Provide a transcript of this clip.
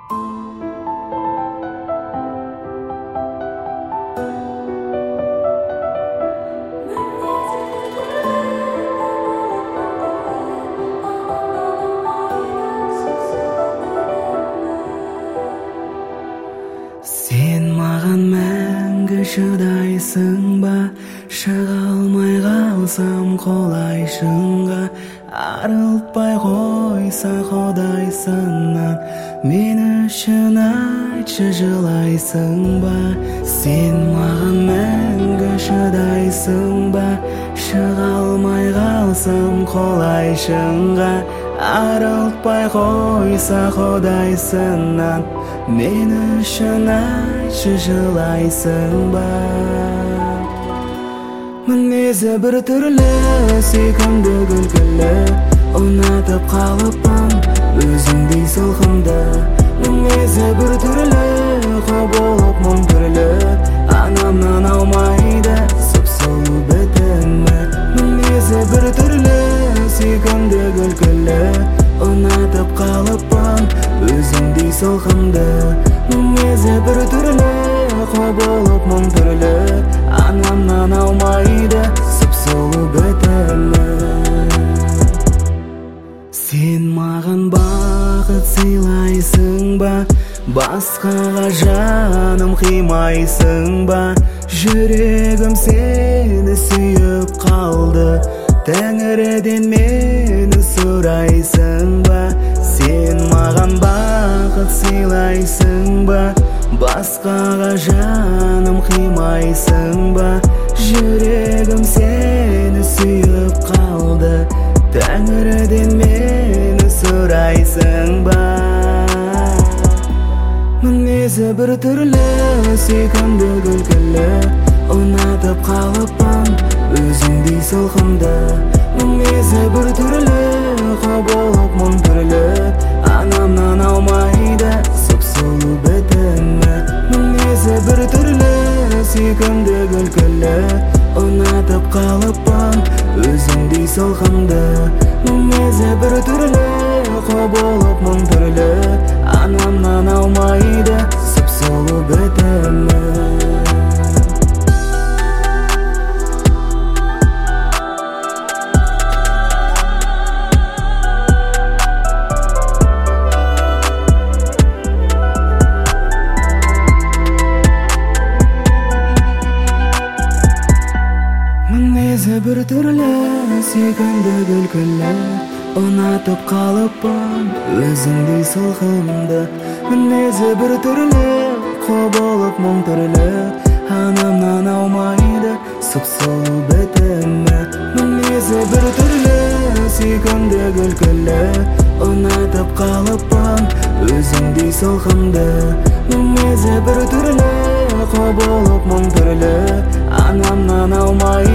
Sen mаған мәңгі шыдайсың ба, шыға алмай қалсам қолай шыңға, арылтпай қойса құдайсынан, мен үшін айтшы жылайсың ба. Сен маған мәңгі шыдайсың ба, шыға алмай қалсам қолай шыңға, арылтпай қойса құдайсынан, мен үшін айтшы жылайсың ба. Мінезі бір түрлі, сүйкімді күлкілі, ұнатып қалыппын өзіңдей сылқымды. Мінезі бір түрлі, қо болып мұң түрлі, анамнан аумайды сұп-сұлу бітімі. Мінезі бір түрлі, сүйкімді күлкілі, ұнатып қалыппын өзіңдей сылқымды. Мінезі бір түрлі, қо болып мұң түрлі, анамнан аумайды сұп-сұлу бітімі. Сен маған бақыт сыйлайсың ба, басқаға жаным қимайсың ба. Жүрегім сені сүйіп қалды, Тәңірден мені сұрайсың ба. Сен маған бақыт сыйлайсың ба, басқаға жаным қимайсың ба. Жүрегім сені сүйіп қалды, Тәңірден мені сұрайсың ба. Мінезі бір түрлі, сүйкімді күлкілі, ұнатып қалыппын өзіңдей сылқымды. Мінезі бір түрлі, қо болып мұң түрлі, анамнан аумайды сұп-сұлу бітімі. Мінезі бір түрлі, сүйкімді күлкілі, ұнатып қалыппын өзіңдей сылқымды. Мінезі бір түрлі, қо болып мұң түрлі, анамнан аумайды сұп-сұлу бітімі. Мінезі бір түрлі, сүйкімді күлкілі, ұнатып қалыппын өзіңдей сылқымды. Мінезі бір түрлі, қо болып мұң түрлі, анамнан аумайды сұп-сұлу бітімі. Мінезі бір түрлі, сүйкімді күлкілі, ұнатып қалыппын өзіңдей сылқымды. Мінезі бір түрлі, қо болып мұң түрлі, анамнан аумайды